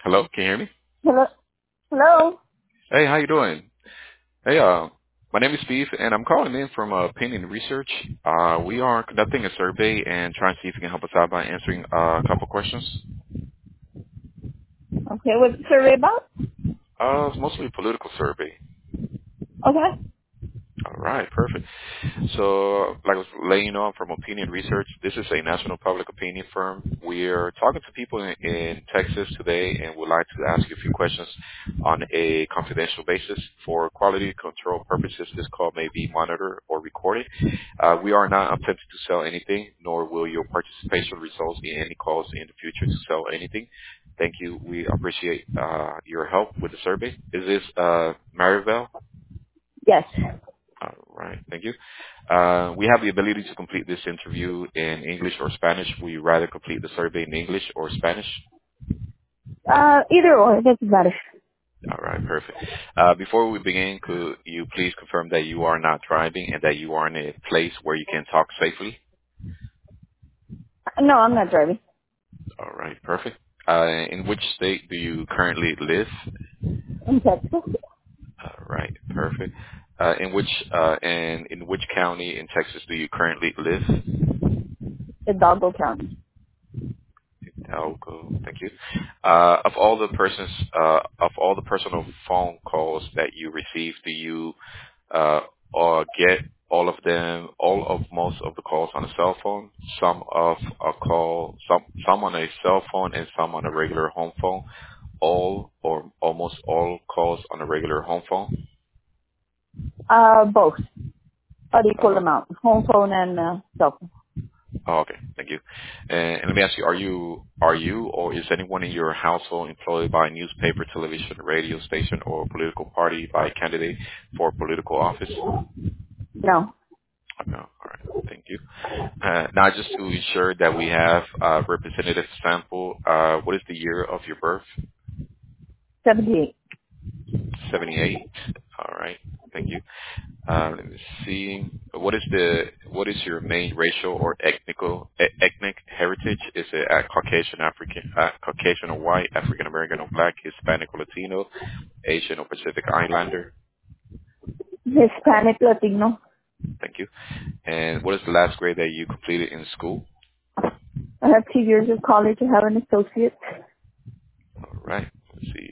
Hello, can you hear me? Hello? Hello? Hey, how you doing? Hey, my name is Steve, and I'm calling in from Opinion Research. We are conducting a survey and trying to see if you can help us out by answering a couple questions. Okay, what's the survey about? It's mostly a political survey. Okay. All right, perfect. So, like I was letting you know, I'm from Opinion Research. This is a national public opinion firm. We're talking to people in Texas today and would like to ask you a few questions on a confidential basis. For quality control purposes, this call may be monitored or recorded. We are not attempting to sell anything, nor will your participation result in any calls in the future to sell anything. Thank you. We appreciate your help with the survey. Is this Maribel? Yes. All right. Thank you. We have the ability to complete this interview in English or Spanish. Would you rather complete the survey in English or Spanish? Either or, it doesn't matter. All right. Perfect. Before we begin, could you please confirm that you are not driving and that you are in a place where you can talk safely? No, I'm not driving. All right. Perfect. In which state do you currently live? In Texas? All right. Perfect. In which county in Texas do you currently live? Hidalgo County. Elko, thank you. Of all the personal phone calls that you receive, do you or get all of them, all of most of the calls on a cell phone, some on a cell phone and some on a regular home phone, all or almost all calls on a regular home phone? Both. An equal Uh, amount. Home phone and cell phone. Oh, okay. Thank you. And let me ask you, are you or is anyone in your household employed by a newspaper, television, radio station, or political party by a candidate for political office? No. No. All right. Thank you. Now, just to ensure that we have a representative sample, what is the year of your birth? 78. 78. All right. Thank you. Let me see. What is your main racial or ethnic heritage? Is it Caucasian African, Caucasian or white, African American or black, Hispanic or Latino, Asian or Pacific Islander? Hispanic Latino. Thank you. And what is the last grade that you completed in school? I have 2 years of college. I have an associate. All right. Let's see.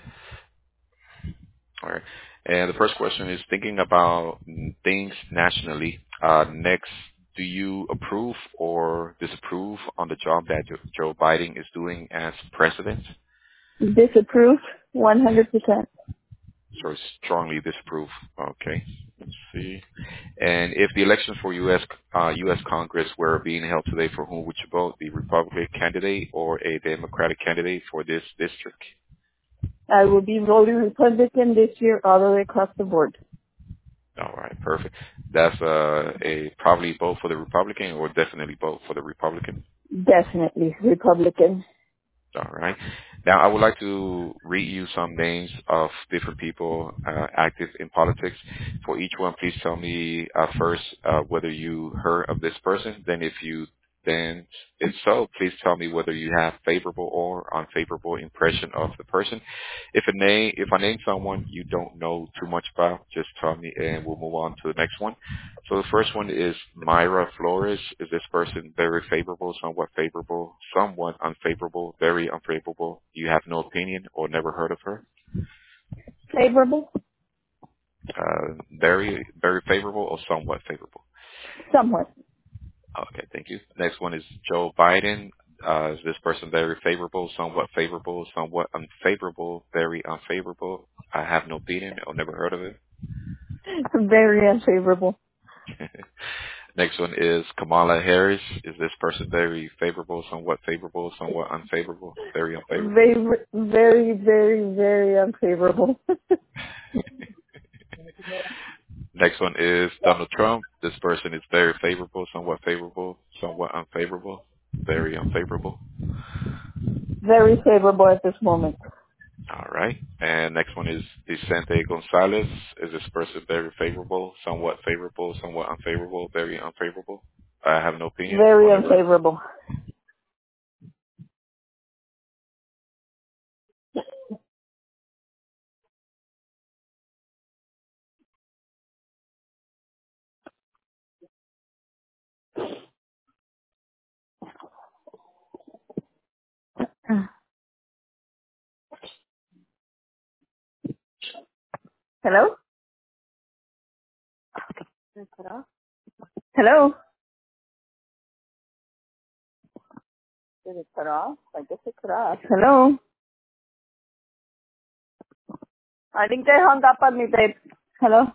All right. And the first question is thinking about things nationally. Next, do you approve or disapprove on the job that Joe Biden is doing as president? Disapprove. 100%. So strongly disapprove. Okay. Let's see. And if the elections for U.S. Congress were being held today, for whom would you vote? The Republican candidate or a Democratic candidate for this district? I will be voting Republican this year all the way across the board. All right, perfect. That's a probably vote for the Republican or definitely vote for the Republican. Definitely Republican. All right. Now, I would like to read you some names of different people active in politics. For each one, please tell me first whether you heard of this person. Then, if so, please tell me whether you have favorable or unfavorable impression of the person. If I name someone you don't know too much about, just tell me, and we'll move on to the next one. So the first one is Myra Flores. Is this person very favorable, somewhat unfavorable, very unfavorable? You have no opinion or never heard of her? Favorable? Very favorable or somewhat favorable? Somewhat. Okay, thank you. Next one is Joe Biden. Is this person very favorable, somewhat unfavorable, very unfavorable? I have no opinion or never heard of it. Very unfavorable. Next one is Kamala Harris. Is this person very favorable, somewhat unfavorable, very unfavorable? Very, very, very, very unfavorable. Next one is Donald Trump. This person is very favorable, somewhat unfavorable, very unfavorable. Very favorable at this moment. All right. And next one is Vicente Gonzalez. Is this person very favorable, somewhat unfavorable, very unfavorable? I have no opinion or Very never. unfavorable. Hello? Did it cut off? Hello? Did it cut off? I guess it cut off. Hello? I think they hung up on me, babe. Hello?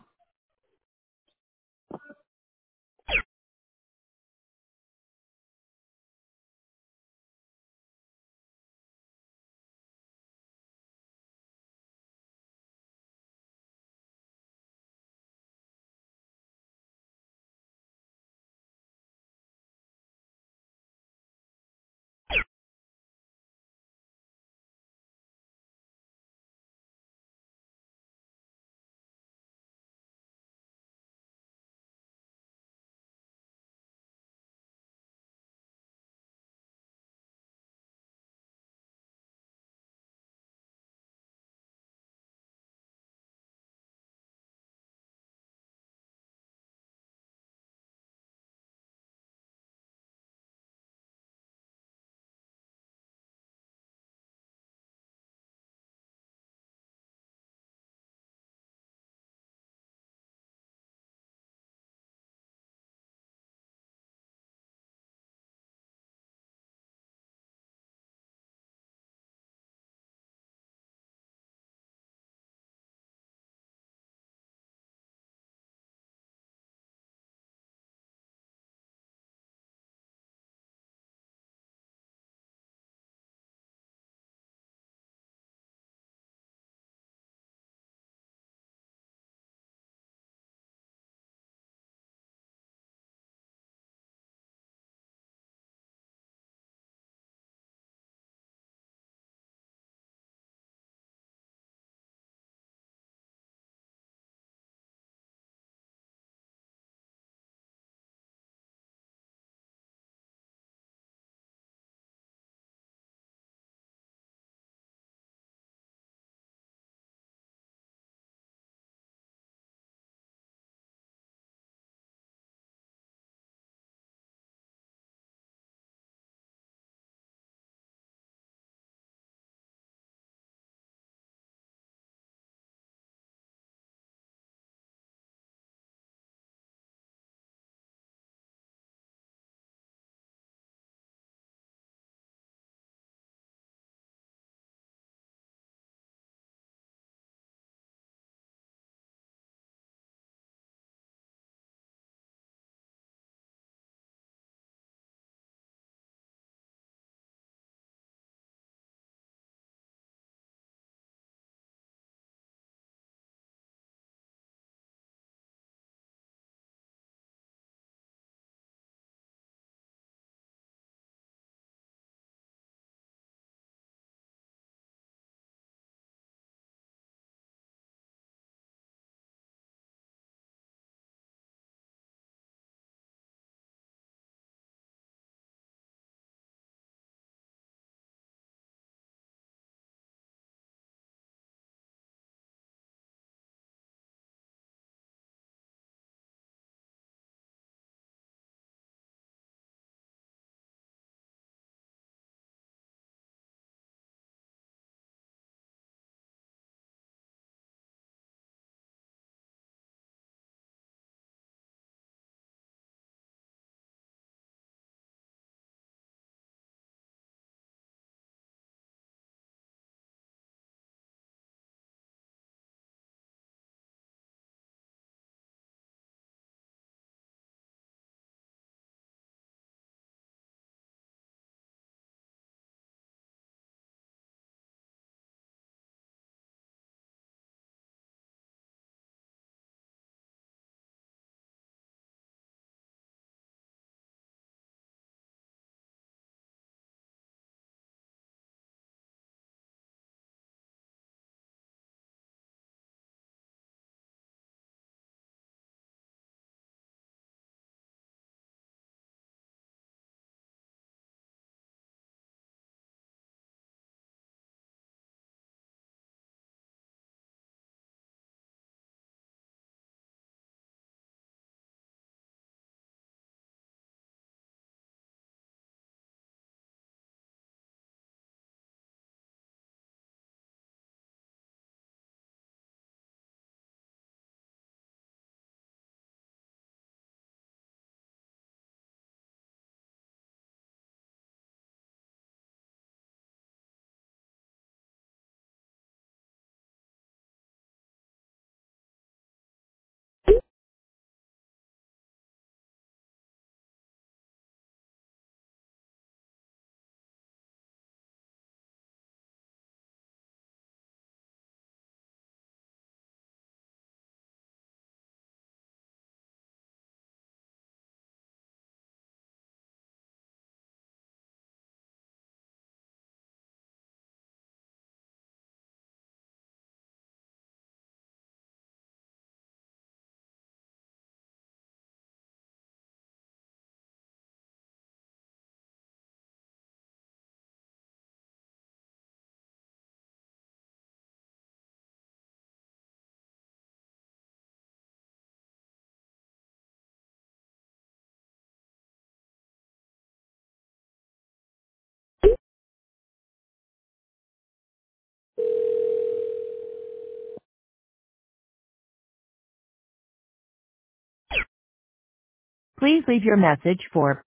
Please leave your message for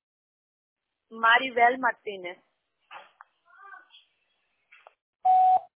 Maribel Martinez.